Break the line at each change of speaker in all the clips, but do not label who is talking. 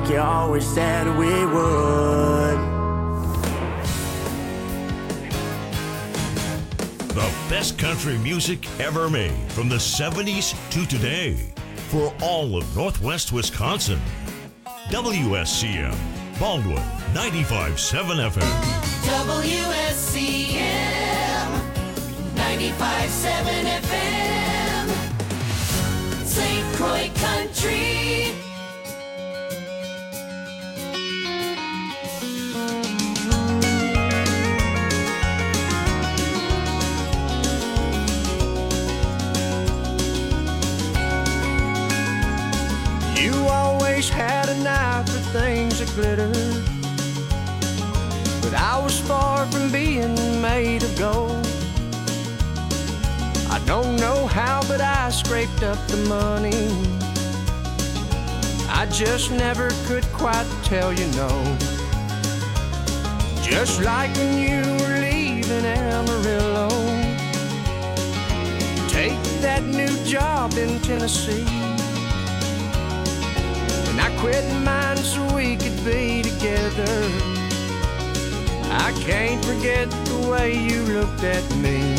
like you always said we would.
The best country music ever made from the 70s to today for all of Northwest Wisconsin. WSCM, Baldwin, 95.7 FM.
WSCM, 95.7 FM, St. Croix Country.
Had an eye for things that glitter, but I was far from being made of gold. I don't know how, but I scraped up the money. I just never could quite tell you no. Just like when you were leaving Amarillo, take that new job in Tennessee. I quit mine so we could be together. I can't forget the way you looked at me.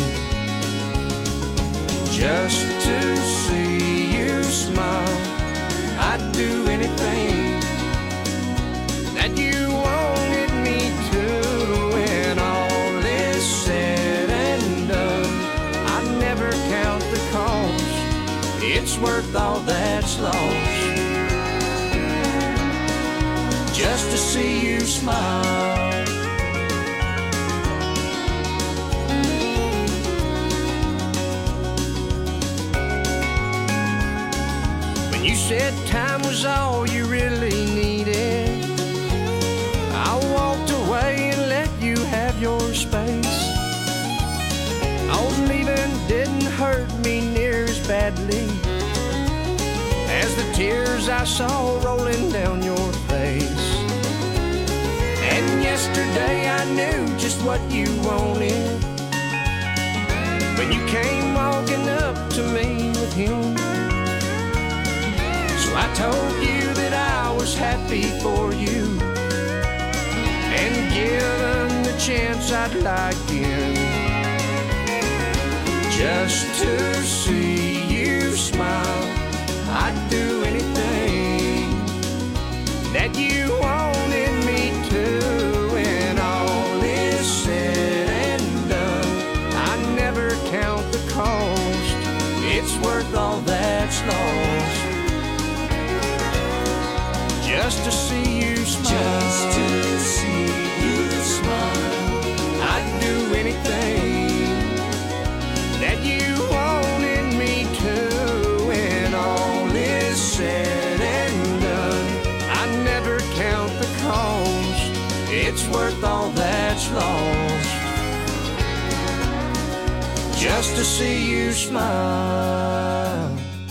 Just to see you smile, I'd do anything that you wanted me to. When all is said and done, I never count the cost. It's worth all that's lost. Just to see you smile. When you said time was all you really needed, I walked away and let you have your space. Oh, leaving didn't hurt me near as badly as the tears I saw rolling down your face. And yesterday I knew just what you wanted when you came walking up to me with him. So I told you that I was happy for you, and given the chance I'd like in, just to see you smile. I'd do anything that you wanted me to. When all is said and done, I never count the cost. It's worth all that's lost. Just to see you smile. Just to see you smile. I'd do anything that you wanted me to. Said and done, I never count the cost. It's worth all that's lost. Just to see you smile.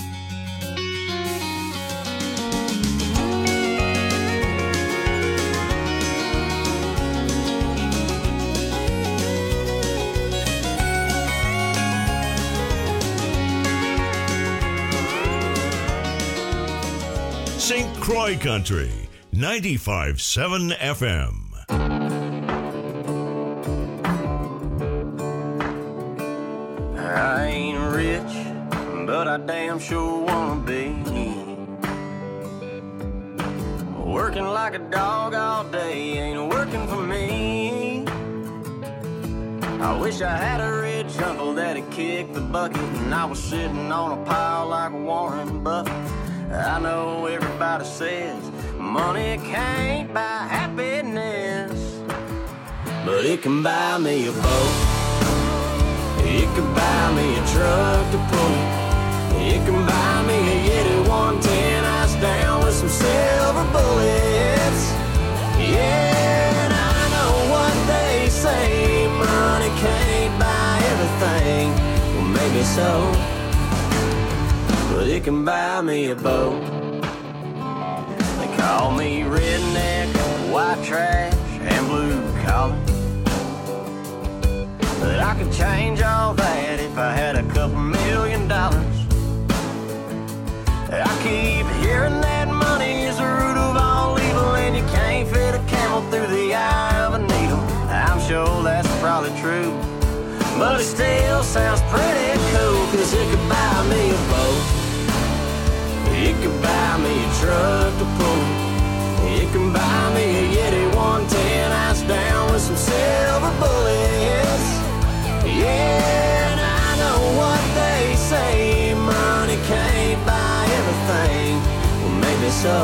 St. Croix Country, 95.7 FM.
I ain't rich, but I damn sure wanna be. Working like a dog all day ain't working for me. I wish I had a rich uncle that'd kick the bucket and I was sitting on a pile like Warren Buffett. I know everybody says money can't buy happiness, but it can buy me a boat. It can buy me a truck to pull it. It can buy me a Yeti 110 ice down with some silver bullets. Yeah, and I know what they say, money can't buy everything. Well, maybe so, but it can buy me a boat. They call me redneck, white trash, and blue collar, but I could change all that if I had $2 million. I keep hearing that money is the root of all evil. entirely true. But it still sounds pretty cool, 'cause it could buy me a boat. It could buy me a truck to pull. It can buy me a Yeti 110 ice down with some silver bullets. Yeah, and I know what they say, money can't buy everything. Well, maybe so,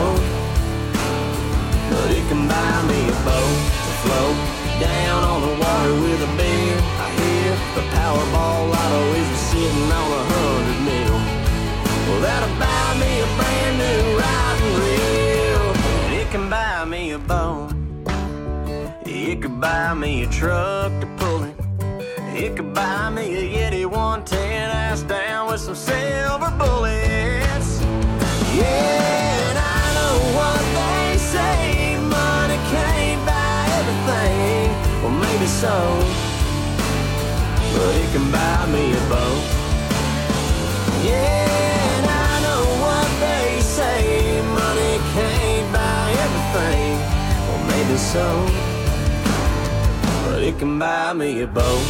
but it can buy me a boat to float down on the water with a beer. I hear the Powerball lotto is sitting on 100 mil. Well, that'll buy me a brand new riding reel. And it can buy me a boat. It could buy me a truck to pull it. It could buy me a Yeti 110 ass down with some silver bullets. Yeah, and I know what they say, money can't buy everything. Well, maybe so, but it can buy me a boat. Yeah, and I know what they say, money can't buy everything. Well, maybe so, but it can buy me a boat.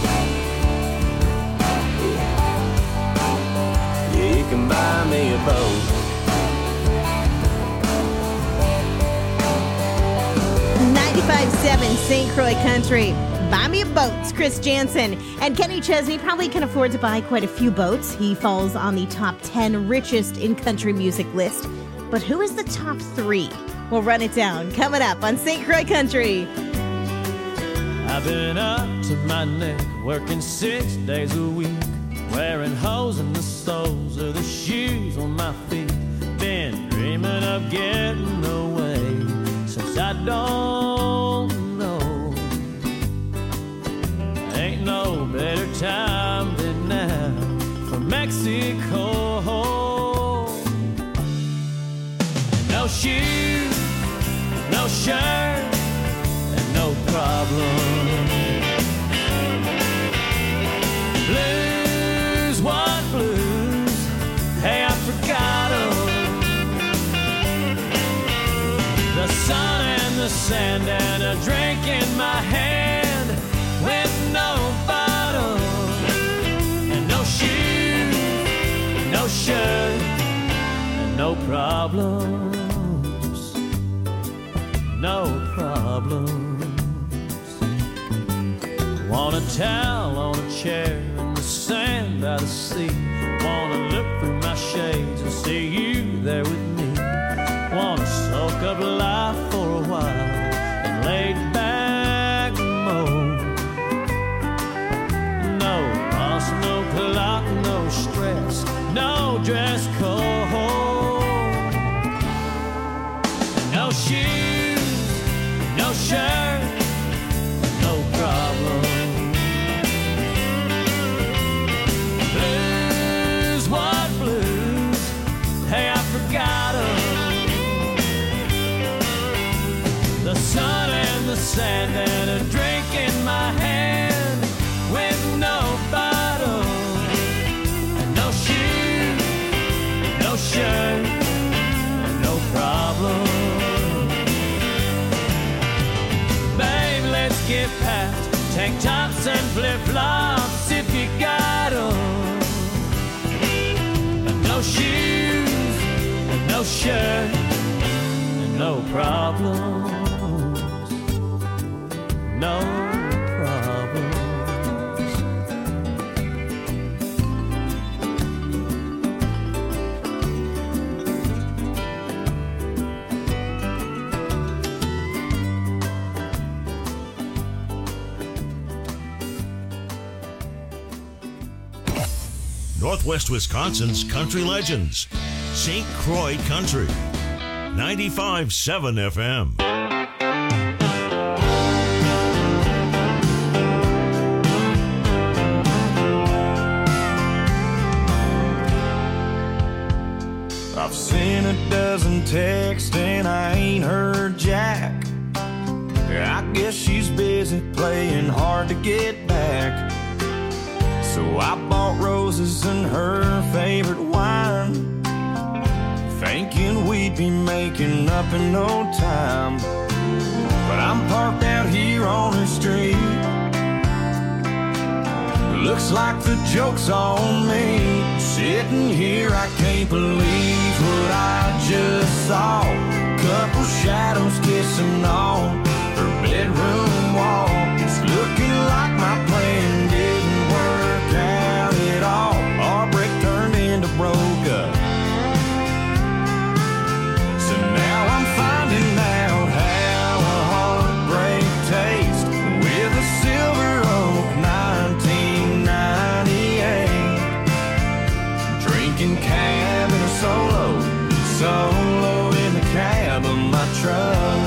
Yeah, it can buy me a boat.
95.7 St. Croix Country. Buy me a boat. It's Chris Jansen. And Kenny Chesney probably can afford to buy quite a few boats. He falls on the top 10 richest in country music list. But who is the top 3? We'll run it down. Coming up on St. Croix Country.
I've been up to my neck, working 6 days a week, wearing holes in the soles of the shoes on my feet. Been dreaming of getting away since I don't know. Ain't no better time than now for Mexico. No shoes, no shirt, and no problem. Blues, what blues? Hey, I forgot 'em. The sun and the sand and a drink in my hand with no bottle and no shoes, no shirt, and no problems. No problems. Want a towel on a chair in the sand by the sea. Wanna look through my shades and see you there with me. Wanna soak up life for a while and lay back mode. No boss, no clock, no stress, no dress code. No shoes, no shirt, no problem. Blues, what blues? Hey, I forgot 'em. The sun and the sand and a drink in my hand with no bottle and no shoes, no shirt, and no problem. Babe, let's get past tank tops and flip-flops if you got 'em. And no shoes, and no shirt, and no problems. No problems.
Northwest Wisconsin's country legends. St. Croix Country. 95.7 FM.
I've seen a dozen texts and I ain't heard jack. I guess she's busy playing hard to get back. So I bought roses and her favorite wine, thinking we'd be making up in no time. But I'm parked out here on her street, Looks like the joke's on me. Sitting here, I can't believe what I just saw. Couple shadows kissing on her bedroom wall. It's looking like my plan didn't work out at all. Our break turned into broke up. So now I'm finding out how a heartbreak tastes with a Silver Oak 1998. Drinking cab in a solo in the cab of my truck.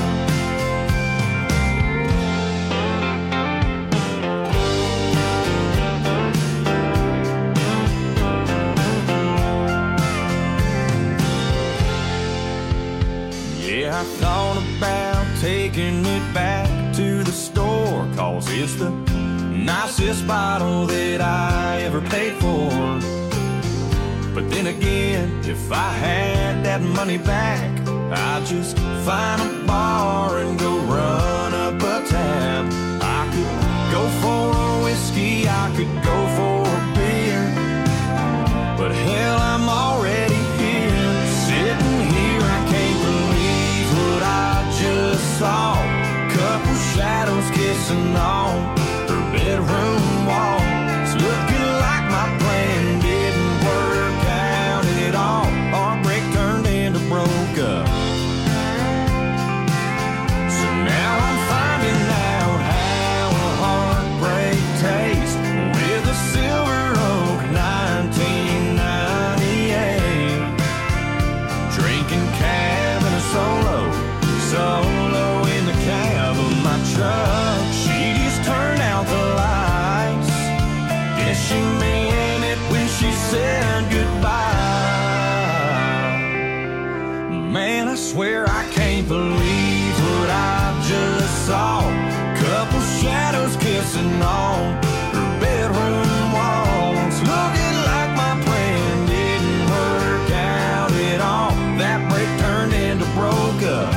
Yeah, I thought about taking it back to the store, 'cause it's the nicest bottle that I ever paid for. But then again, if I had that money back, I'd just find a bar and go run up a tab. I could go for a whiskey, I could go for a beer, but hell, I'm already here. Sitting here, I can't believe what I just saw. Couple shadows kissing on her bedroom wall. It's looking like my plan didn't work out at all. Our break turned into broke up. So now I'm finding out how a heartbreak tastes with a Silver Oak 1998. Drinking cab in a solo in the cab of my truck. She just turned out the lights. Guess she meant it when she said goodbye. Man, I swear I can't believe what I just saw. Couple shadows kissing on her bedroom walls. Looking like my plan didn't work out at all. That break turned into broke up.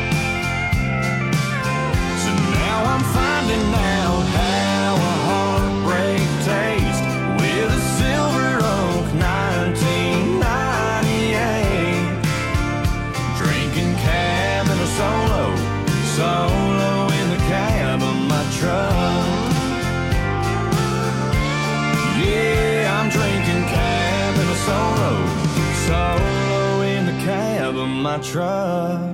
So now I'm finding out how a heartbreak tastes with a Silver Oak 1998. Drinking cab in a solo in the cab of my truck. Yeah, I'm drinking cab in a solo in the cab of my truck.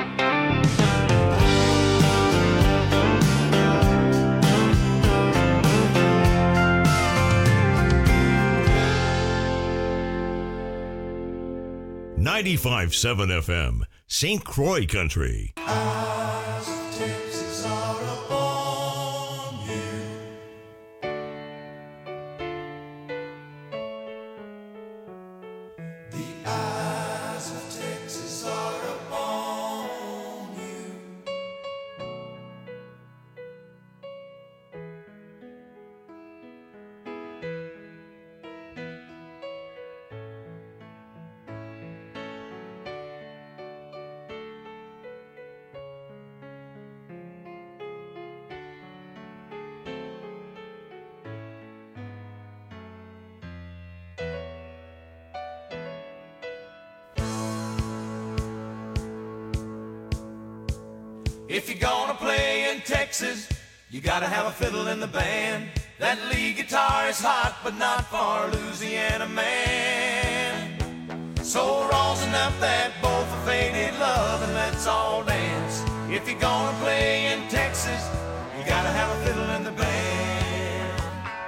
.95.7 FM, St. Croix Country.
Eyes of Texas are upon you. The eyes of Texas are upon you.
If you're gonna play in Texas, you gotta have a fiddle in the band. That lead guitar is hot, but not for a Louisiana man. So rosin up that bowl for faded love and let's all dance. If you're gonna play in Texas, you gotta have a fiddle in the band.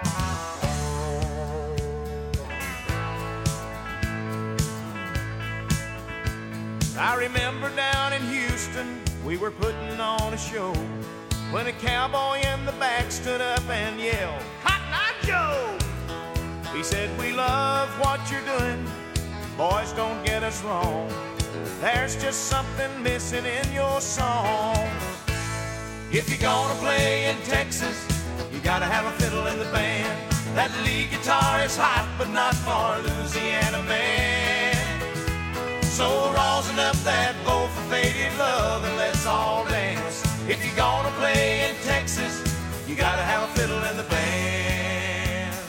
I remember down in Houston, we were putting on a show when a cowboy in the back stood up and yelled, "Cotton Eye Joe!" He said, "We love what you're doing, boys, don't get us wrong. There's just something missing in your song. If you're gonna play in Texas, you gotta have a fiddle in the band. That lead guitar is hot, but not for a Louisiana man. So rosin up that bowl for faded love and let's all dance. If you're gonna play in Texas, you gotta have a fiddle in the band."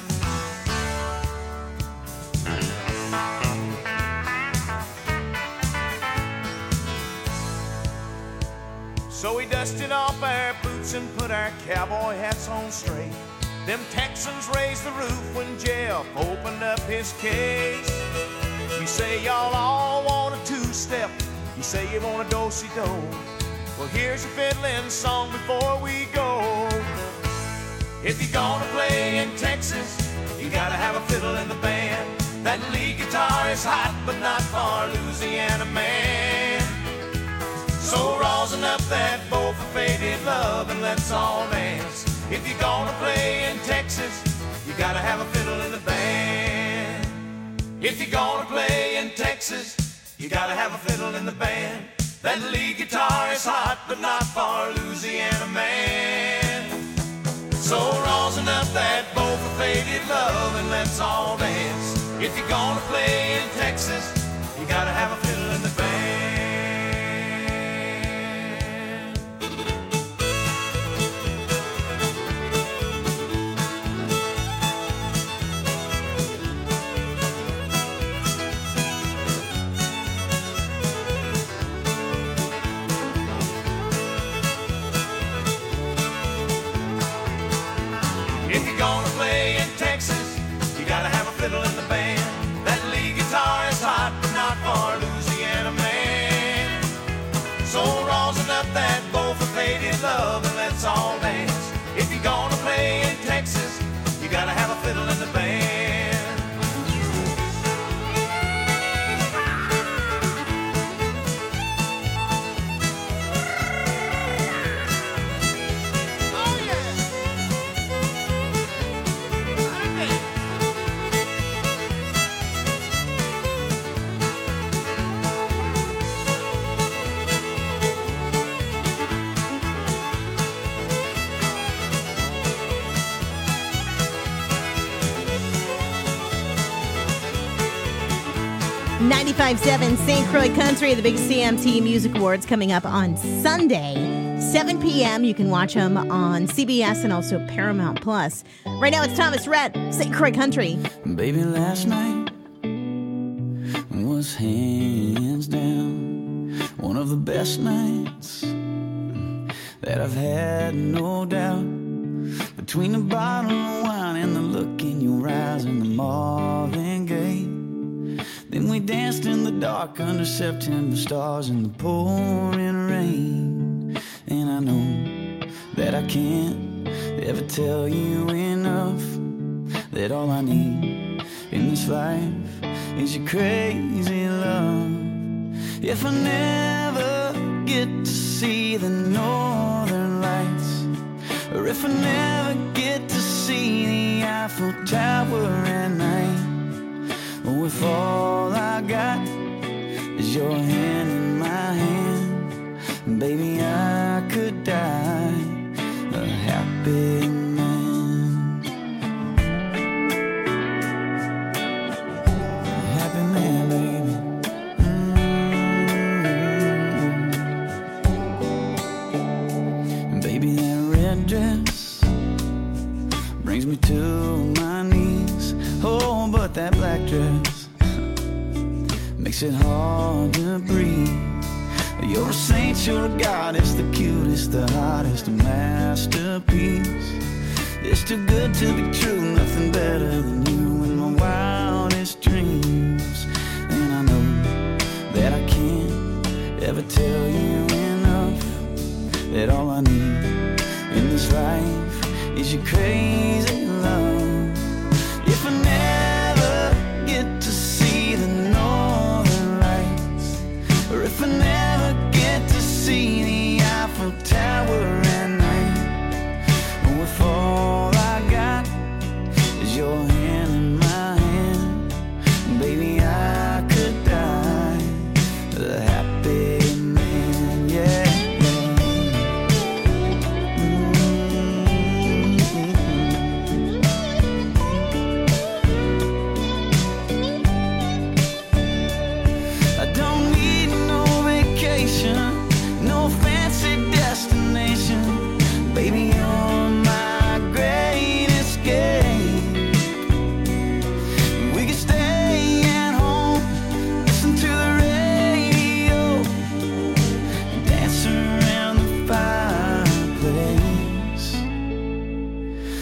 boots and put our cowboy hats on straight. Them Texans raised the roof when Jeff opened up his case. You say y'all all want a two-step. You say you want a do-si-do. Well, here's your fiddling song before we go. If you're gonna play in Texas, you gotta have a fiddle in the band. That lead guitar is hot, but not for Louisiana man. So rosin up that bow for faded love and let's all dance. If you're gonna play in Texas, you gotta have a fiddle in the band. If you're gonna play in Texas, you gotta have a fiddle in the band. That lead guitar is hot, but not for Louisiana man. So rosin up that bow for faded love and let's all dance. If you're gonna play in Texas, you gotta have a fiddle in the band. If you're gonna play in Texas, you gotta have a fiddle in the band. That lead guitar is hot, but not for Louisiana man. So rosin up that bow for faded love and let's all dance. If you're gonna play in Texas, you gotta have a fiddle in the band.
.7 St. Croix Country, the big CMT Music Awards coming up on Sunday, 7 p.m. You can watch them on CBS and also Paramount Plus. Right now it's Thomas Rhett, St. Croix Country.
Baby, last night was hands down one of the best nights that I've had, no doubt. Between the bottle of wine and the look in your eyes and the Marvin Gaye. Then we danced in the dark under September stars in the pouring rain. And I know that I can't ever tell you enough that all I need in this life is your crazy love. If I never get to see the northern lights, or if I never get to see the Eiffel Tower at night, or if all I got is your hand in my hand, baby, I could die a happy man. A happy man, baby. Baby, that red dress brings me to my knees. Oh, but that black dress makes it hard to breathe. You're a saint, you're a goddess, the cutest, the hottest, a masterpiece. It's too good to be true, nothing better than you in my wildest dreams. And I know that I can't ever tell you enough that all I need in this life is your crazy love. If I never get to see the northern lights, or if I never get to see the Eiffel Tower at night, or if all I got is your hand in my hand, baby, I could die a happy man, yeah.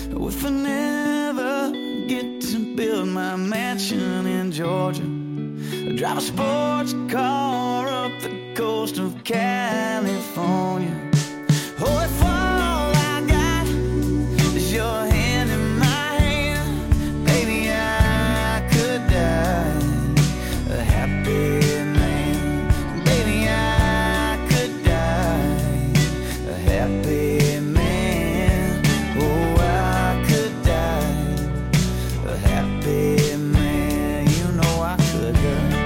if I never get to build my mansion in Georgia, drive a sports car up the coast of California. Oh, if all I got is your hand in my hand, baby, I could die a happy man. Baby, I could die a happy man. Oh, I could die a happy man. You know I could die.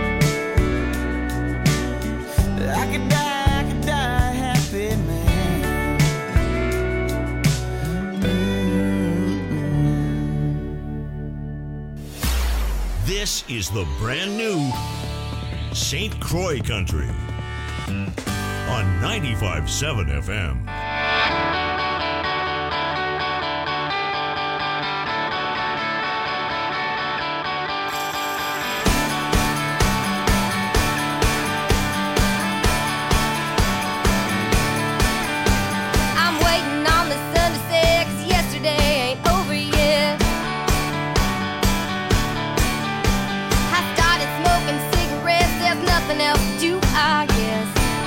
I could die a happy man.
This is the brand new St. Croix Country on 95.7 FM.
I'm waiting on the sun to set, 'cause yesterday ain't over yet. I started smoking cigarettes, there's nothing else to do, I guess.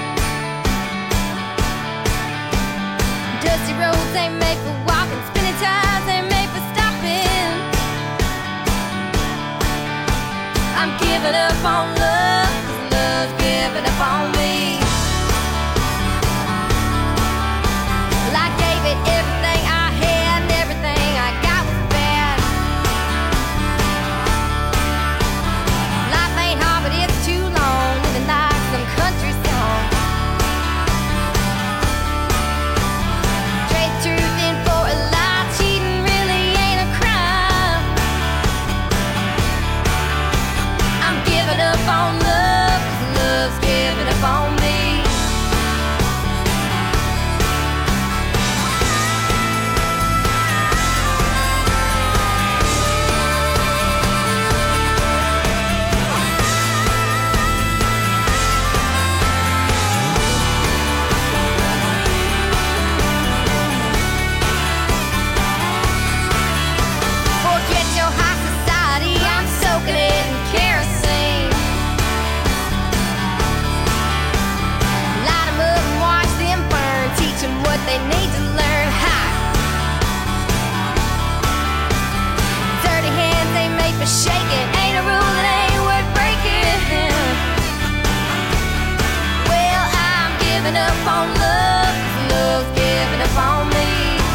Dusty roads ain't made for walking, spinning tires ain't made for stopping. I'm giving up on love, 'cause love's giving up on me. Well, I gave it everything I had, and everything I got was bad. Life ain't hard, but it's too long, living like some country song. Trade truth in for a lie, cheating really ain't a crime. I'm giving up on love, 'cause love's giving up on me. Forget your high society, I'm soaking it in kerosene. Light 'em up and watch them burn, teach 'em what they need to learn. Ha! Dirty hands ain't made for shaking, ain't a rule that ain't worth breaking. Well, I'm giving up on love, 'cause love's giving up on me.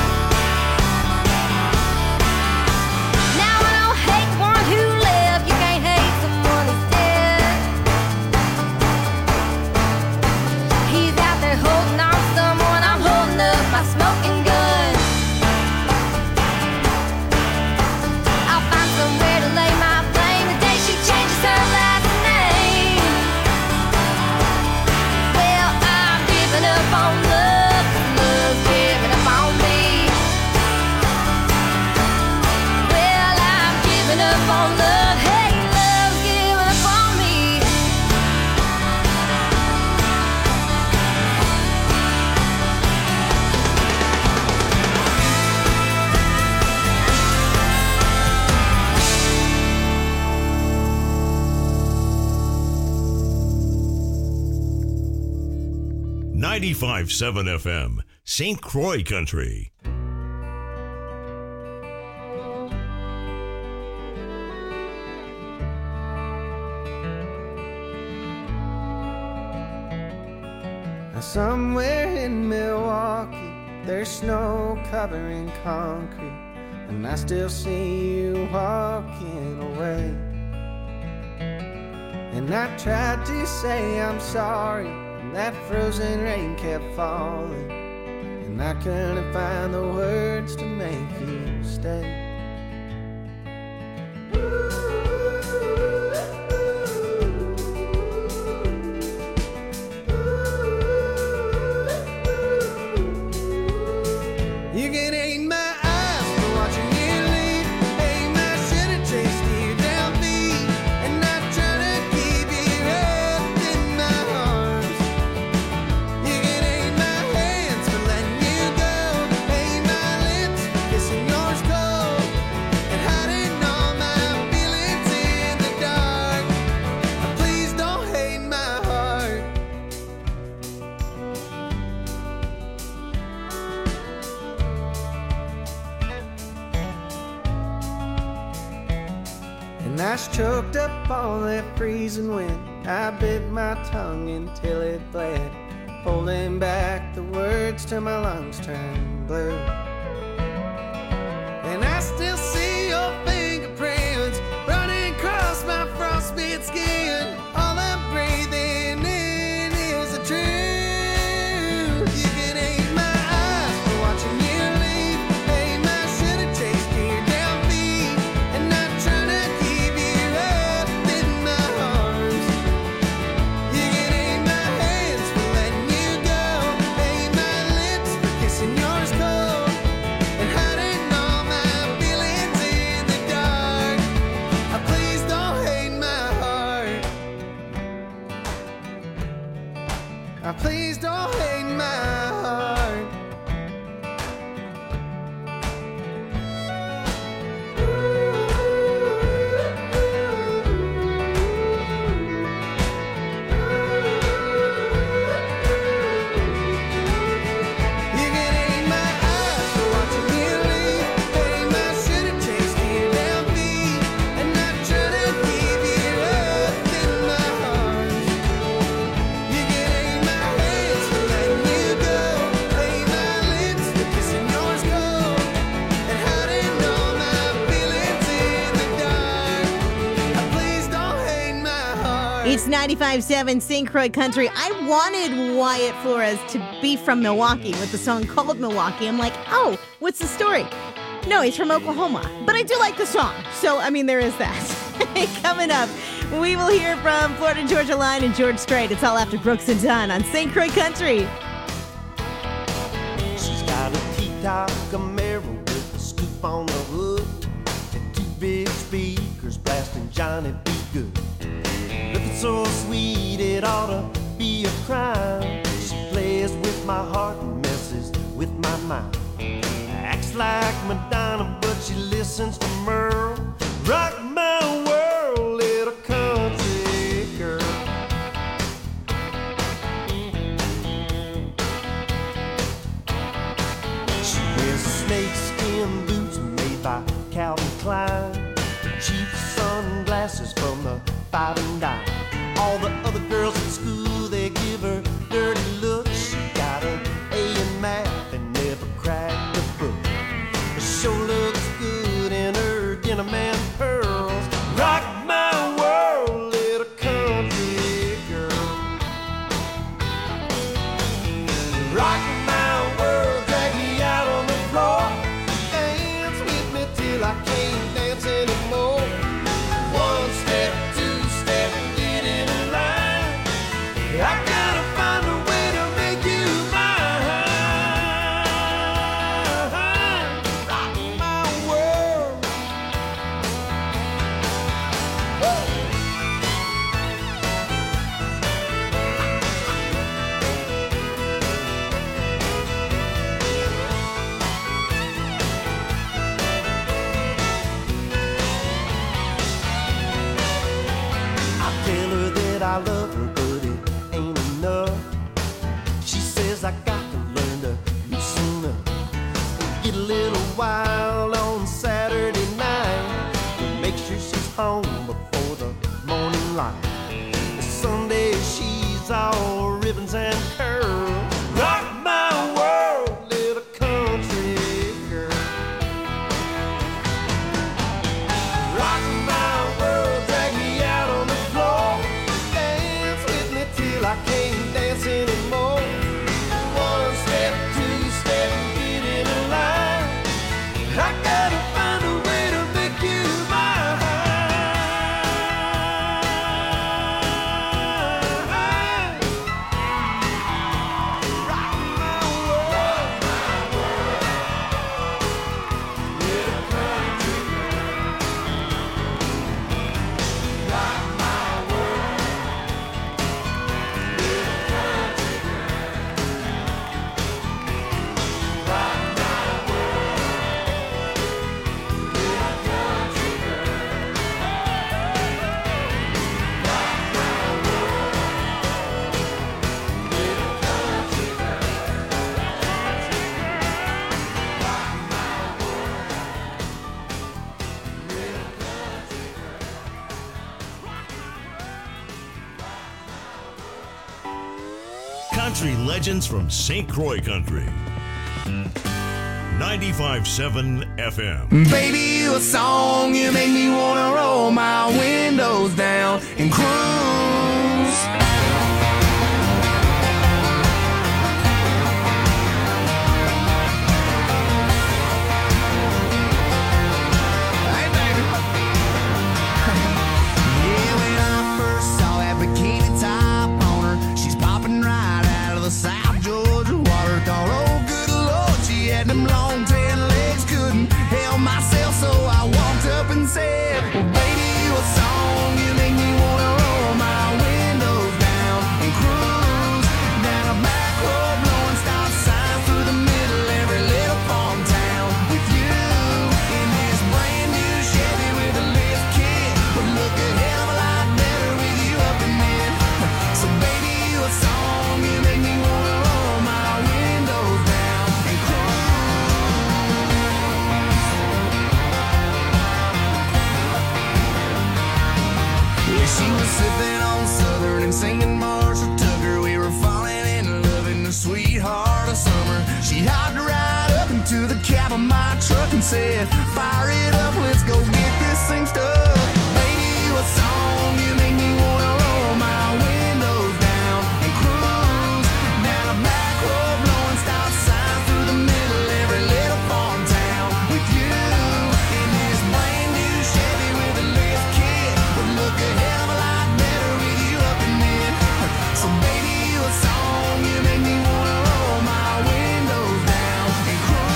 Now I don't hate the one who left, you can't hate someone who's dead. He's out there holding on to someone, I'm holding up my smoking gun. I'll find somewhere to lay my flame the day she changes her last name. Well, I'm giving up on love, 'cause love's giving up on me. Well, I'm giving up on love, hey, love's giving up on me.
.95.7 FM, St. Croix Country.
Somewhere in Milwaukee, there's snow covering concrete, and I still see you walking away. And I tried to say I'm sorry, and that frozen rain kept falling, and I couldn't find the words to make you stay. You can hate my eyes for watching you leave, hate my should have chased you down feet, and not trying to keep you up in my arms. You can hate my hands for letting you go, hate my lips for kissing yours cold.
And I choked up all that freezing wind. I bit my tongue until it bled, holding back the words till my lungs turned blue. And I still see your fingerprints running across my frostbit skin. All I'm breathing in is the truth. You can hate my eyes for watching you leave. Hate my should have chased you down feet, and not trying to keep you up in my arms. You can hate my hands for letting you go. Hate my lips for kissing yours cold, and hiding all my feelings in the dark. Please don't hate my heart. Please don't hate my heart. You can hate my eyes for watching you leave. Hate my should have chased you down feet, and not trying to keep you up in my arms. You can hate my hands for letting you go. Hate my lips for kissing yours cold, and hiding all my feelings in the dark. Please don't hate my heart.
It's 95.7 St. Croix Country. I wanted Wyatt Flores to be from Milwaukee with the song called Milwaukee. I'm like, oh, what's the story? No, he's from Oklahoma. But I do like the song. So, I mean, there is that. Coming up, we will hear from Florida Georgia Line and George Strait. It's all after Brooks and Dunn on St. Croix Country.
She's got a T-top Camaro with a scoop on the hood, and two big speakers blasting Johnny B. Good. Looking so sweet it ought to be a crime. She plays with my heart and messes with my mind. Acts like Madonna, but she listens to Merle. Rock my world, little country girl. She wears snakeskin boots made by Calvin Klein, cheap sunglasses from the Five and Dime. All the other girls at school, they give her dirty looks. She got an A in math and never cracked a book. She sure looks good in her denim and pearls. Rock my world, little country girl. Rock my world, drag me out on the floor. Dance with me till I can't dance anymore. One step, two step, get in a line. I gotta find a way to make you mine. Rock my world. I tell her that I love her, but it ain't enough. She says I got to learn to loosen up, get a little wild on Saturday night, make sure she's home before the morning light. Sunday she's all ribbons and curls. Rock my world, little country girl. Rock my world, drag me out on the floor. Dance with me till I can't dance anymore. One step, two step, get in a line. I gotta find a way to make you mine.
country legends from St. Croix Country. 95.7 FM.
Baby, you a song, you make me wanna roll my windows down and cruise. Hey, baby. Yeah, when I first saw that bikini top on her, she's popping right out of the South Georgia water. Thought, oh, good Lord, she had them long tan legs, couldn't help myself, so I walked up and said, well, baby, you a song, you make me wanna roll my windows down and cruise down a back road, blowing stop signs through the middle every little farm town with you in this brand new Chevy with a lift kit. Would look a hell of a lot better with you up in it. So baby, you a song, you make me wanna roll my windows down and yeah, she was sipping on Southern and singing Marshall Tucker. We were falling in love in the sweetheart of summer. She hopped right up into the cab of my truck and said, fire it up, let's go get this thing stuck. Baby, you a song, you make me wanna roll my windows down and cruise down a back road, blowing stop signs through the middle every little farm town with you in this brand new Chevy with a lift kit. Would look a hell of a lot better with you up in it. So baby, you a song, you make me wanna roll my windows down and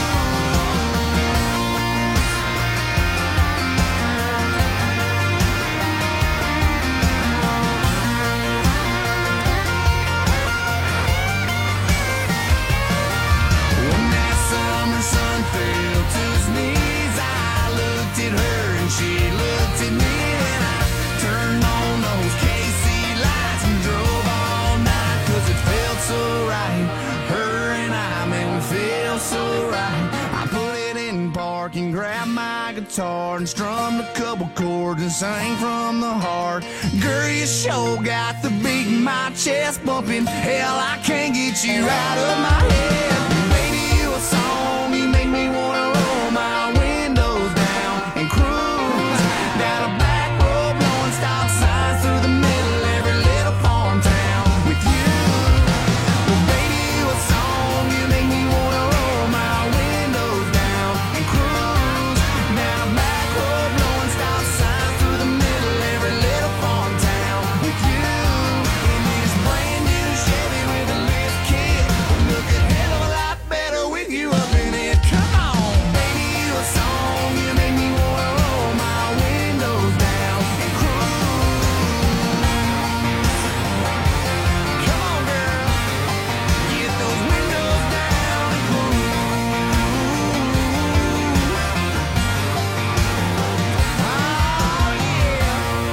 when that summer sun fell to his knees, I looked at her and she looked at me, and I turned on those KC lights and drove all night, 'cause it felt so right. Her and I, man, we feel so right. I put it in park and grabbed my guitar and strummed a couple chords and sang from the heart. Girl, you sure got the beat in my chest bumping. Hell, I can't get you out of my head. Baby, you a song, you make me wanna roll my windows down and cruise down a back road, blowing stop signs through the middle every little farm town with you. Well, baby, you a song, you make me wanna roll my windows down and cruise down a back road, blowing stop signs through the middle every little farm town with you in this brand new Chevy with a lift kit. Look a hell of a lot better with you up in it. Come on, baby, you a song, you make me wanna roll my windows down and cruise. Come on, girl, get those windows down and cruise. Oh, yeah.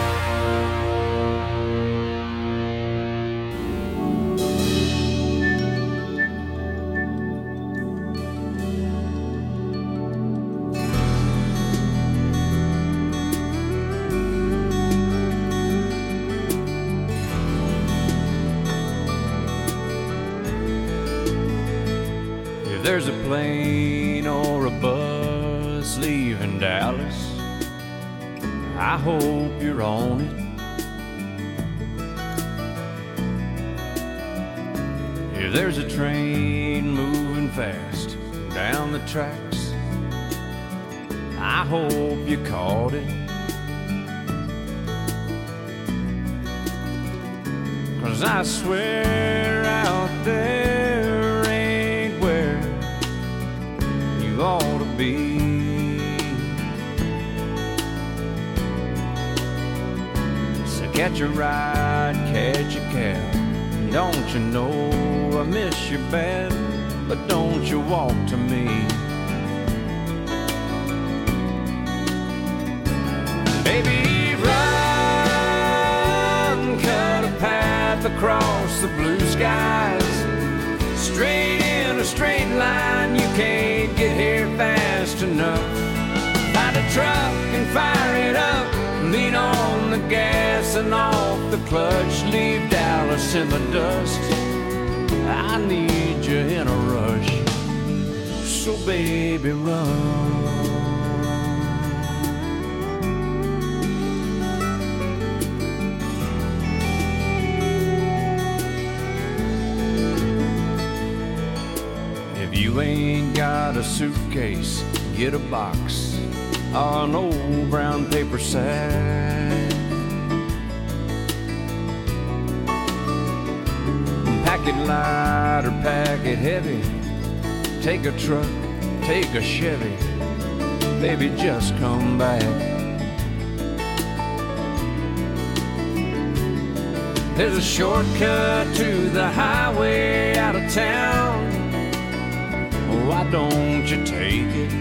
If there's a plane or a bus leaving Dallas, I hope you're on it. If there's a train moving fast down the tracks, I hope you caught it. 'Cause I swear out there ain't where you ought to be. So catch a ride, catch a cab. Don't you know I miss you bad, but don't you walk to me. Baby, run, cut a path across the blue skies, straight in a straight line. You can't get here fast enough. Find a truck and fire it up, lean on the gas and off the clutch, leave Dallas in the dust. I need you in a rush. So baby, run. If you ain't got a suitcase, get a box or an old brown paper sack. Pack it light or pack it heavy. Take a truck, take a Chevy. Baby, just come back. There's a shortcut to the highway out of town. Why don't you take it?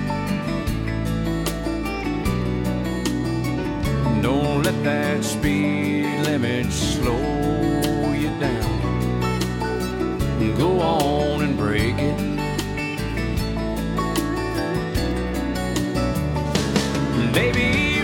Don't let that speed limit slow you down. Go on and break it. Baby,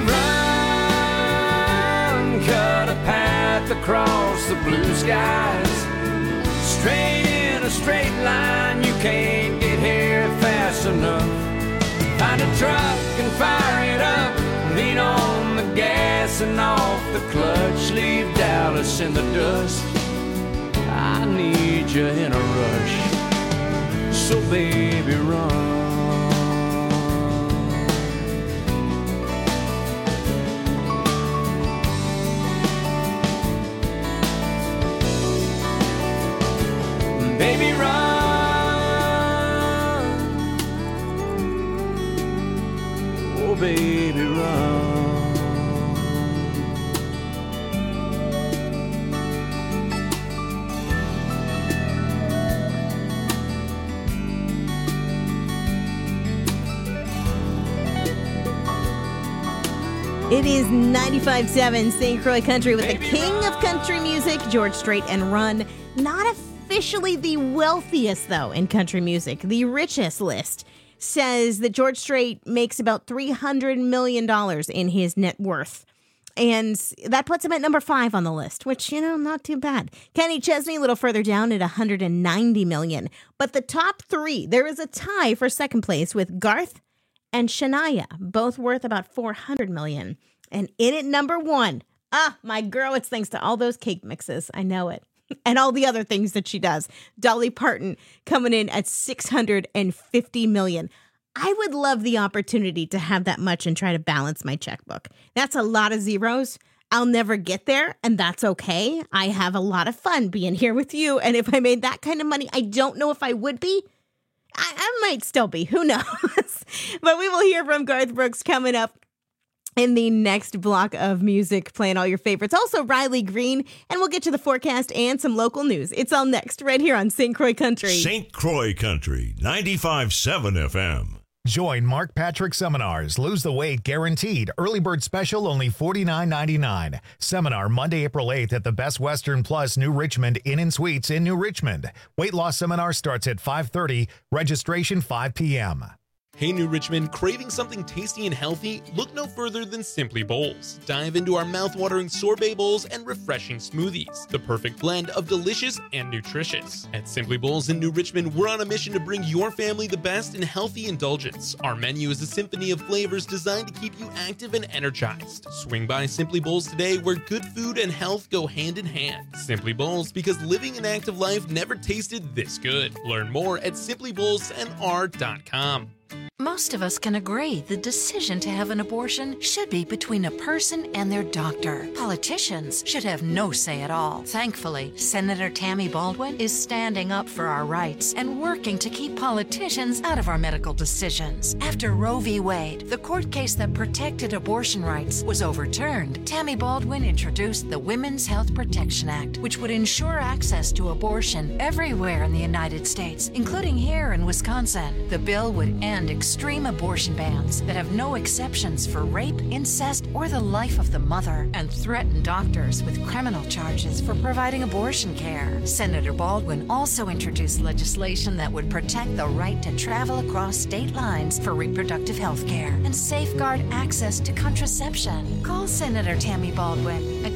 run, cut a path across the blue skies. Straight in a straight line, you can't get here fast enough. Find a truck and fire it up. Lean on the gas and off the clutch. Leave Dallas in the dust. I need you in a rush. So baby, run. Baby, run. Oh, baby, run.
It is 95.7 St. Croix Country with the king of country music, George Strait, and Run. Not officially the wealthiest, though, in country music. The richest list says that George Strait makes about $300 million in his net worth. And that puts him at number 5 on the list, which, not too bad. Kenny Chesney, a little further down at $190 million. But the top 3, there is a tie for second place with Garth and Shania, both worth about $400 million. And in at number 1, my girl, it's thanks to all those cake mixes. I know it. And all the other things that she does. Dolly Parton coming in at $650 million. I would love the opportunity to have that much and try to balance my checkbook. That's a lot of zeros. I'll never get there, and that's okay. I have a lot of fun being here with you. And if I made that kind of money, I don't know if I would be. I might still be. Who knows? But we will hear from Garth Brooks coming up in the next block of music, playing all your favorites. Also, Riley Green, and we'll get to the forecast and some local news. It's all next, right here on St. Croix Country.
St. Croix Country, 95.7 FM.
Join Mark Patrick Seminars. Lose the weight guaranteed. Early bird special only $49.99. Seminar Monday, April 8th at the Best Western Plus New Richmond Inn and Suites in New Richmond. Weight loss seminar starts at 5:30. Registration 5 p.m.
Hey New Richmond, craving something tasty and healthy? Look no further than Simply Bowls. Dive into our mouth-watering sorbet bowls and refreshing smoothies. The perfect blend of delicious and nutritious. At Simply Bowls in New Richmond, we're on a mission to bring your family the best in healthy indulgence. Our menu is a symphony of flavors designed to keep you active and energized. Swing by Simply Bowls today, where good food and health go hand in hand. Simply Bowls, because living an active life never tasted this good. Learn more at simplybowlsnr.com.
Most of us can agree the decision to have an abortion should be between a person and their doctor. Politicians should have no say at all. Thankfully, Senator Tammy Baldwin is standing up for our rights and working to keep politicians out of our medical decisions. After Roe v. Wade, the court case that protected abortion rights, was overturned, Tammy Baldwin introduced the Women's Health Protection Act, which would ensure access to abortion everywhere in the United States, including here in Wisconsin. The bill would end extreme abortion bans that have no exceptions for rape, incest, or the life of the mother, and threaten doctors with criminal charges for providing abortion care. Senator Baldwin also introduced legislation that would protect the right to travel across state lines for reproductive health care and safeguard access to contraception. Call Senator Tammy Baldwin at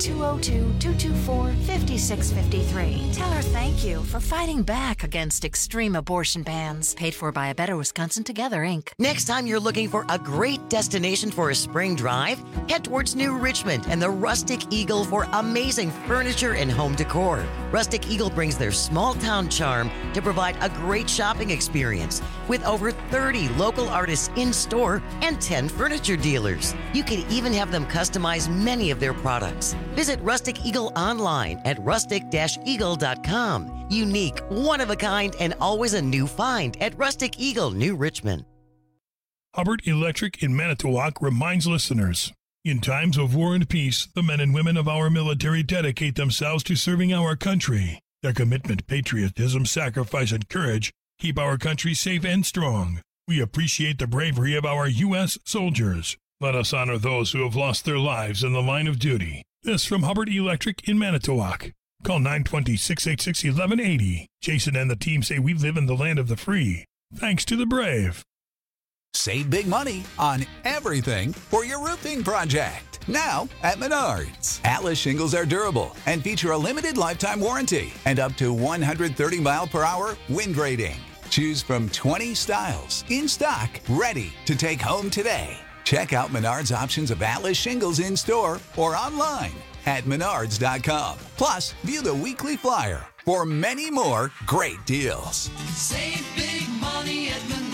202-224-5653. Tell her thank you for fighting back against extreme abortion bans. Paid for by A Better Wisconsin Together, Inc.
Next time you're looking for a great destination for a spring drive, head towards New Richmond and the Rustic Eagle for amazing furniture and home decor. Rustic Eagle brings their small town charm to provide a great shopping experience with over 30 local artists in store and 10 furniture dealers. You can even have them customize many of their products. Visit Rustic Eagle online at rustic-eagle.com. Unique, one-of-a-kind, and always a new find at Rustic Eagle, New Richmond.
Hubbard Electric in Manitowoc reminds listeners, in times of war and peace, the men and women of our military dedicate themselves to serving our country. Their commitment, patriotism, sacrifice, and courage keep our country safe and strong. We appreciate the bravery of our U.S. soldiers. Let us honor those who have lost their lives in the line of duty. This from Hubbard Electric in Manitowoc. Call 920-686-1180. Jason and the team say we live in the land of the free. Thanks to the brave.
Save big money on everything for your roofing project. Now at Menards. Atlas shingles are durable and feature a limited lifetime warranty and up to 130 mile per hour wind rating. Choose from 20 styles in stock, ready to take home today. Check out Menards options of Atlas shingles in store or online at menards.com. Plus, view the weekly flyer for many more great deals.
Save big money at Menards.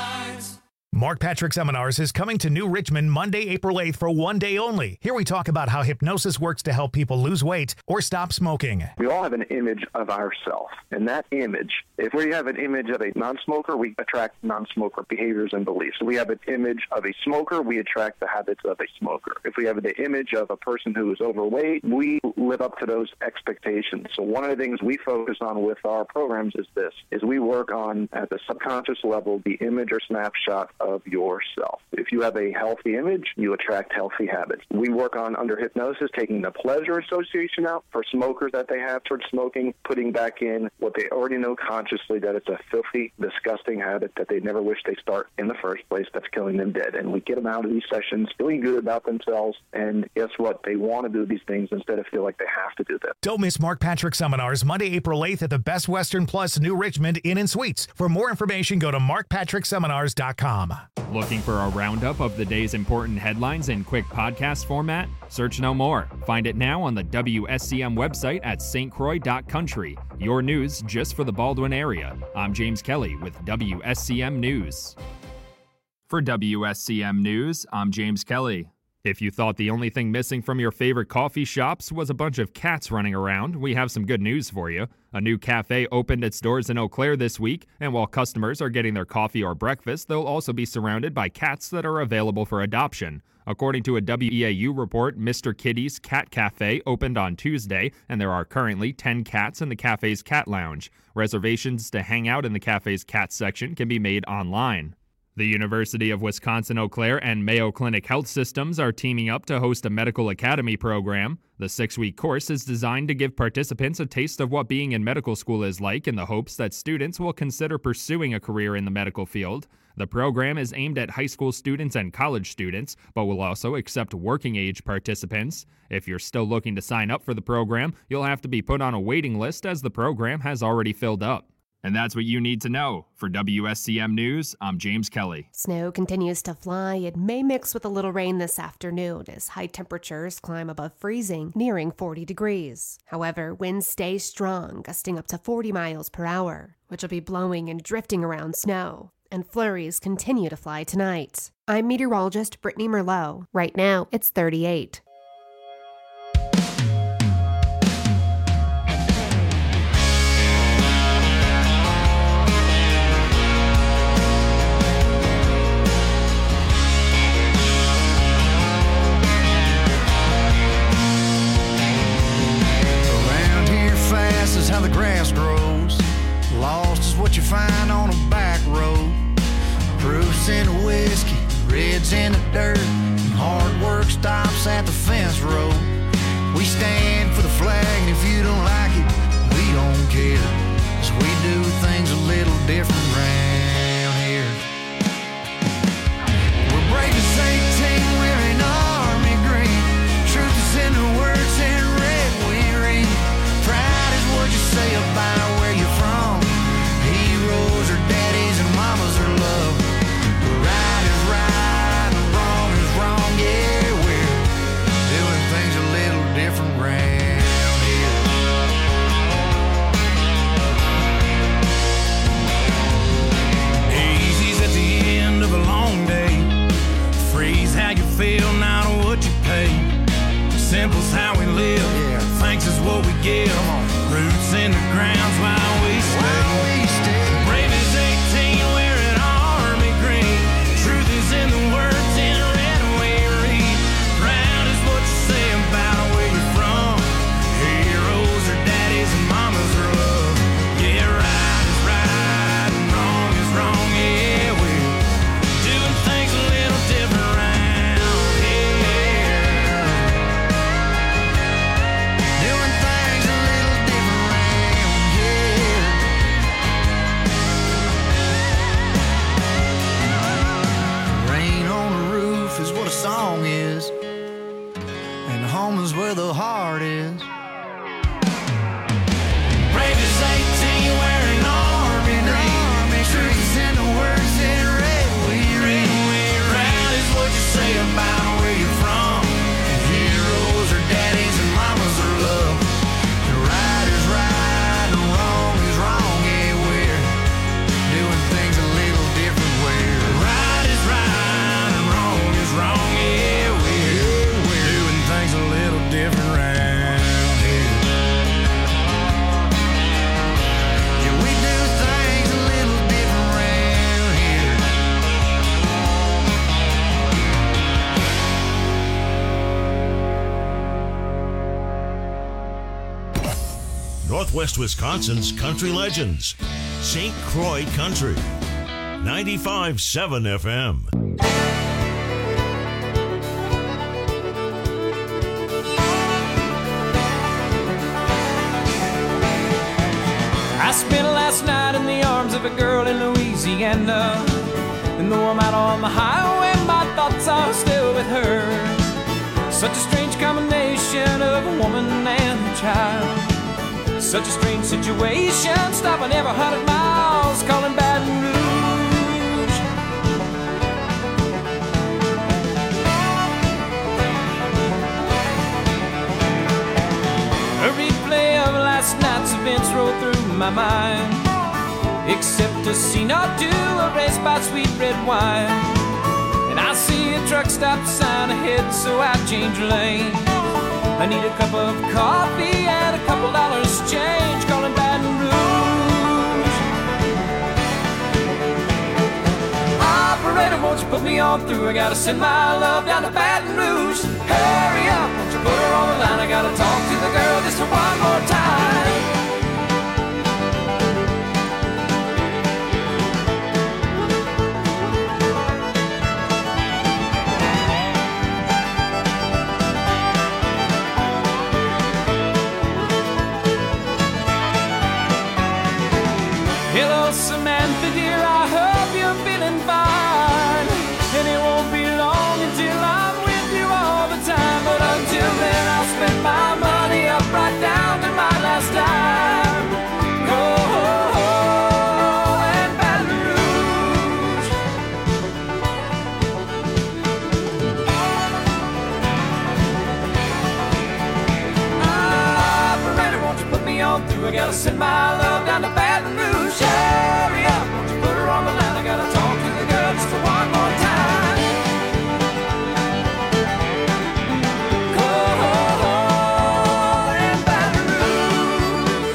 Mark Patrick Seminars is coming to New Richmond Monday, April 8th for one day only. Here we talk about how hypnosis works to help people lose weight or stop smoking.
We all have an image of ourselves, and that image, if we have an image of a non-smoker, we attract non-smoker behaviors and beliefs. If we have an image of a smoker, we attract the habits of a smoker. If we have the image of a person who is overweight, we live up to those expectations. So one of the things we focus on with our programs is this, is we work on, at the subconscious level, the image or snapshot of yourself. If you have a healthy image, you attract healthy habits. We work on, under hypnosis, taking the pleasure association out for smokers that they have towards smoking, putting back in what they already know consciously, that it's a filthy, disgusting habit that they never wish they start in the first place, that's killing them dead. And we get them out of these sessions feeling good about themselves, and guess what? They want to do these things instead of feel like they have to do them.
Don't miss Mark Patrick Seminars Monday, April 8th at the Best Western Plus New Richmond Inn and Suites. For more information, go to markpatrickseminars.com.
Looking for a roundup of the day's important headlines in quick podcast format? Search no more. Find it now on the WSCM website at stcroix.country. Your news just for the Baldwin area. I'm James Kelly with WSCM News. For WSCM News, I'm James Kelly. If you thought the only thing missing from your favorite coffee shops was a bunch of cats running around, we have some good news for you. A new cafe opened its doors in Eau Claire this week, and while customers are getting their coffee or breakfast, they'll also be surrounded by cats that are available for adoption. According to a WEAU report, Mr. Kitty's Cat Cafe opened on Tuesday, and there are currently 10 cats in the cafe's cat lounge. Reservations to hang out in the cafe's cat section can be made online. The University of Wisconsin-Eau Claire and Mayo Clinic Health Systems are teaming up to host a medical academy program. The 6-week course is designed to give participants a taste of what being in medical school is like, in the hopes that students will consider pursuing a career in the medical field. The program is aimed at high school students and college students, but will also accept working-age participants. If you're still looking to sign up for the program, you'll have to be put on a waiting list, as the program has already filled up. And that's what you need to know. For WSCM News, I'm James Kelly.
Snow continues to fly. It may mix with a little rain this afternoon as high temperatures climb above freezing, nearing 40 degrees. However, winds stay strong, gusting up to 40 miles per hour, which will be blowing and drifting around snow. And flurries continue to fly tonight. I'm meteorologist Brittany Merlot. Right now, it's 38.
How the grass grows. Lost is what you find on a back road. Proof's in
feel, not what you pay. Simple's how we live, thanks is what we give. Roots in the ground's why we stay. Brave as 18, wearing army green. Truth is in the words in red we read. Proud is what you say about where you're from. Heroes are daddies and mamas are love. Yeah, right is right and wrong is wrong. Yeah, we're doing things a little different around here. Doing things a little different around here. Rain on the roof is what a song is, and home is where the heart is. Brave as 18, wearing army green. Truth is in the words in red we read. Proud is what you say about where you're from. Heroes are daddies and mamas are love. The right is right and wrong is wrong. Yeah, we're doing things a little different. Where right is right and wrong is wrong. Yeah, we're doing things a little different around here. Yeah, we do things a little different around here.
Northwest Wisconsin's country legends. St. Croix Country. 95.7 FM.
I spent last night in the arms of a girl in Louisiana. And though I'm out on the highway, my thoughts are still with her. Such a strange combination of a woman and a child. Such a strange situation, stopping every 100 miles, calling Baton Rouge. A replay of last night's events rolled through my mind, except a scene or two erased by sweet red wine. And I see a truck stop sign ahead, so I change lanes. I need a cup of coffee and a couple dollars change, calling Baton Rouge. Operator, won't you put me on through? I gotta send my love down to Baton Rouge. Hurry up, won't you put her on the line? I gotta talk to the girl just one more time. Samantha dear, I hope you're feeling fine. And it won't be long until I'm with you all the time. But until then I'll spend my money up right down to my last dime. Oh, and Baton Rouge. Operator, won't you put me on through? I gotta send my love down to Baton Rouge. Hurry up, won't you put her on the line? I gotta talk to the girl just one more time. Oh, and Baton Rouge,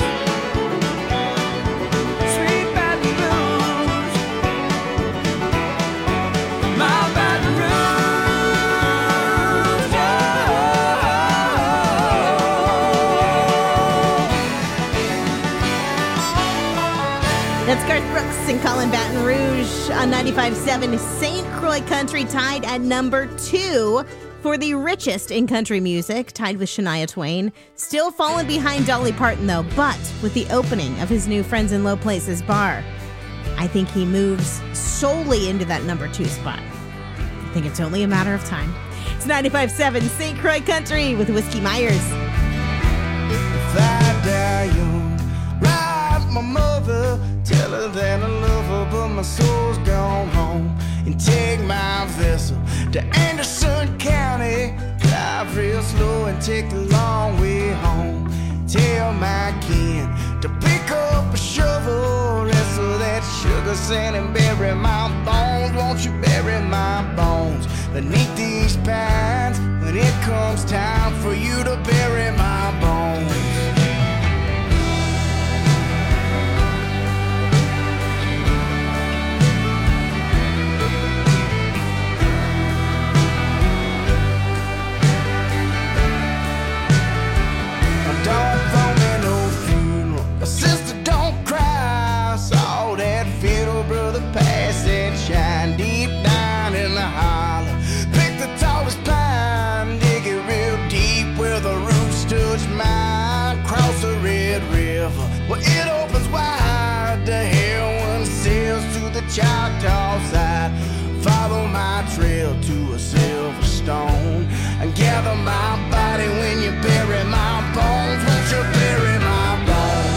sweet Baton Rouge, my Baton Rouge,
That's Garth Brooks and Colin Baton Rouge on 95.7. St. Croix Country tied at number 2 for the richest in country music, tied with Shania Twain. Still falling behind Dolly Parton, though, but with the opening of his new Friends in Low Places bar, I think he moves solely into that number 2 spot. I think it's only a matter of time. It's 95.7 St. Croix Country with Whiskey Myers.
If I die young, rise my mother, tell her that I love her, but my soul's gone home. And take my vessel to Anderson County, drive real slow and take the long way home. Tell my kin to pick up a shovel, wrestle that sugar sand and bury my bones. Won't you bury my bones? beneath these pines when it comes time for you to bury my bones. Don't throw me no funeral, sister, don't cry. Saw that fiddle brother pass and shine deep down in the hollow. Pick the tallest pine, dig it real deep where the roots touch mine. Cross the Red River, well it opens wide. The heroin sails to the Choctaw side. Follow my trail to a silver stone and gather my body when you bury my bones. Won't you bury my bones?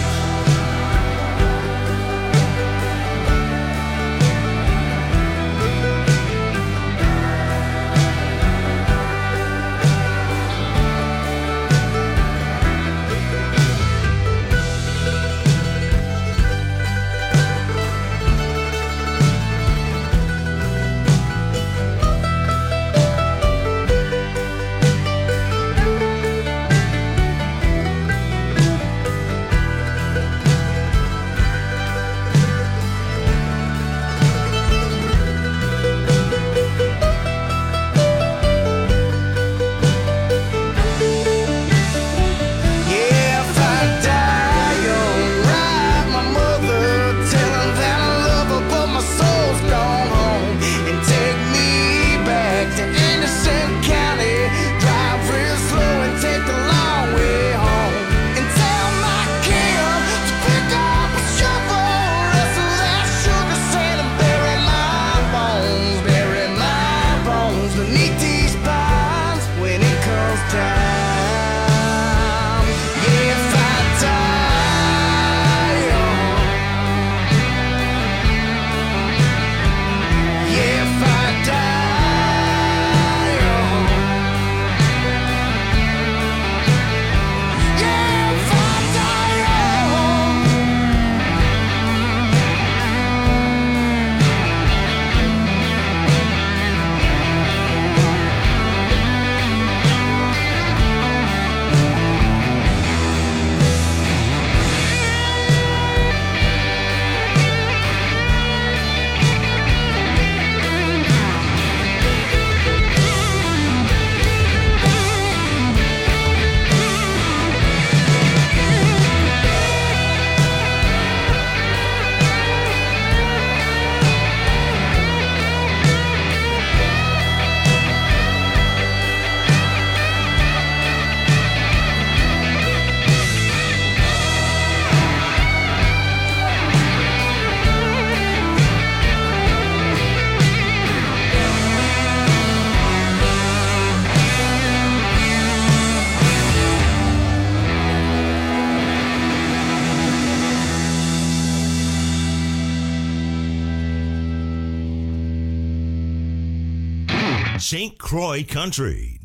St. Croix Country,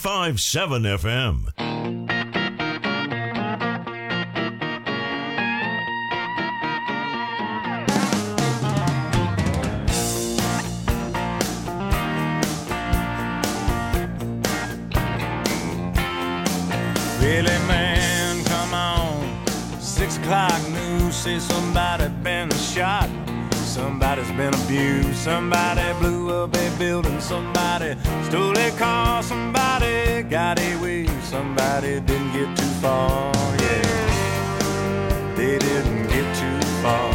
95.7 FM.
Really, man, come on. 6 o'clock news says somebody been shot. Somebody's been abused. Somebody blew up a building. Somebody stole a car. Somebody got away. Somebody didn't get too far. Yeah, they didn't get too far.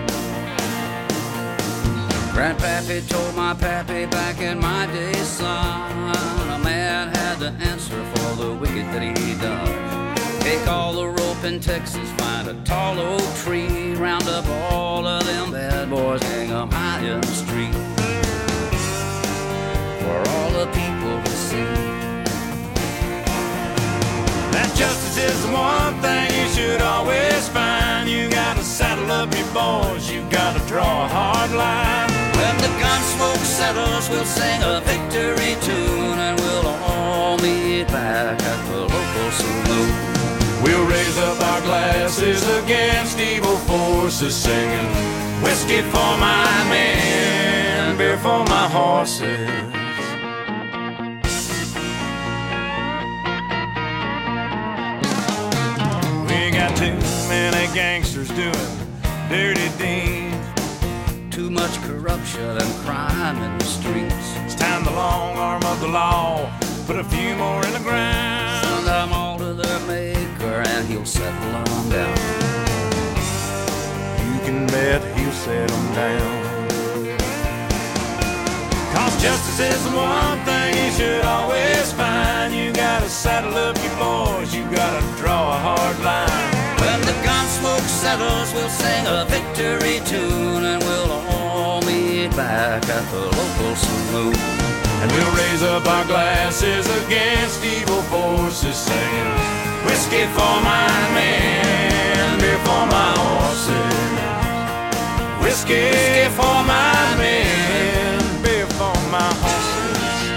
Grandpappy told my pappy back in my day, son, a man had to answer for the wicked that he done. Take all the rope in Texas, find a tall oak tree, round up all of them bad boys, hang them high in the street for all the people to see.
That justice is the one thing you should always find. You gotta saddle up your boys, you gotta draw a hard line.
When the gun smoke settles, we'll sing a victory tune, and we'll all meet back at the local saloon.
We'll raise up our glasses against evil forces, singing whiskey for my men, beer for my horses. many gangsters doing dirty deeds.
Too much corruption and crime in the streets.
It's time the long arm of the law put a few more in the ground.
Send them all to their maker and he'll settle them down.
You can bet he'll settle down. 'Cause justice is the one thing you should always find. You gotta saddle up your boys, you gotta draw a hard line.
When the gun smoke settles, we'll sing a victory tune, and we'll all meet back at the local saloon.
And we'll raise up our glasses against evil forces, singing whiskey for my men, beer for my horses. Whiskey for my men, beer for my horses.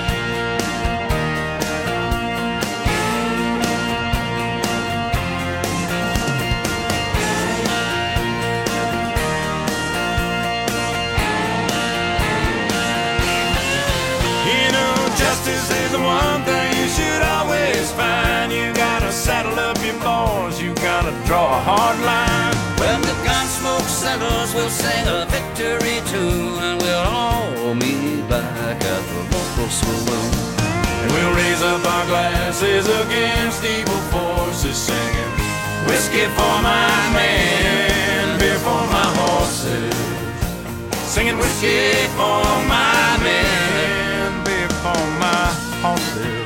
Justice is the one thing you should always find. You gotta saddle up your boys, you gotta draw a hard line.
When the gun smoke settles, we'll sing a victory tune, and we'll all meet back at the local saloon.
And we'll raise up our glasses against evil forces, singing whiskey for my men, beer for my horses. Singing whiskey for my men, beer for my horses.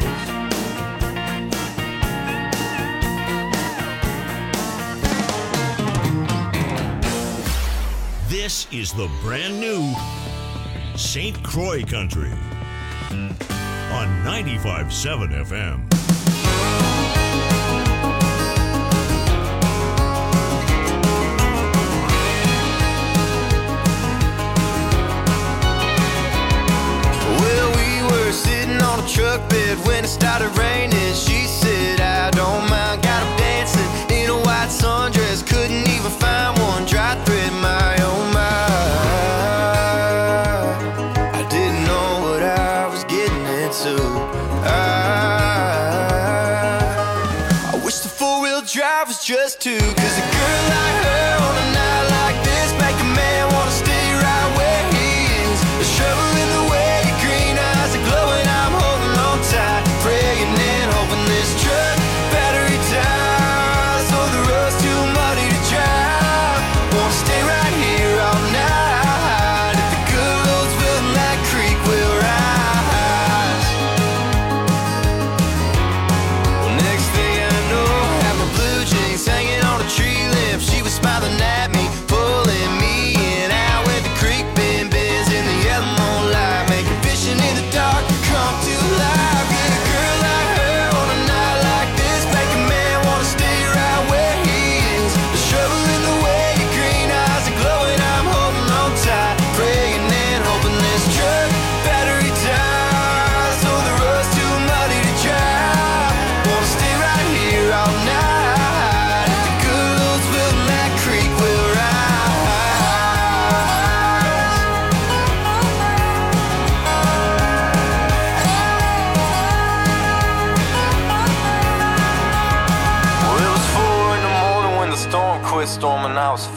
This is the brand new St. Croix Country on 95.7 FM.
Well, we were sitting on a truck bed when it started raining. She said, I don't mind, got him dancing in a white sundress. Couldn't even find one dry thread, my oh my. I didn't know what I was getting into. I wish the four-wheel drive was just two, 'cause a girl like her on a night like this make a man wanna stay right where he is. There's trouble in the way your green eyes are glowing. I'm holding on tight, praying and hoping this truck battery dies, so the road's too muddy to drive. Wanna stay right here all night. If the good road's building that creek will rise. Well, next thing I know, I had my blue jeans hanging on a tree limb. She was smiling at me, pulling me in. Out where the creek bends in the yellow moonlight, making fishing in the dark come to life. Yeah, a girl like her on a night like this make a man wanna stay right where he is. There's trouble in the way your green eyes are glowing. I'm holding on tight, praying and hoping this truck battery dies, so the road's too muddy to drive. Wanna stay right here all night. If the good road's building that creek will rise. Well, it was 4 in the morning when the storm quit storming. I was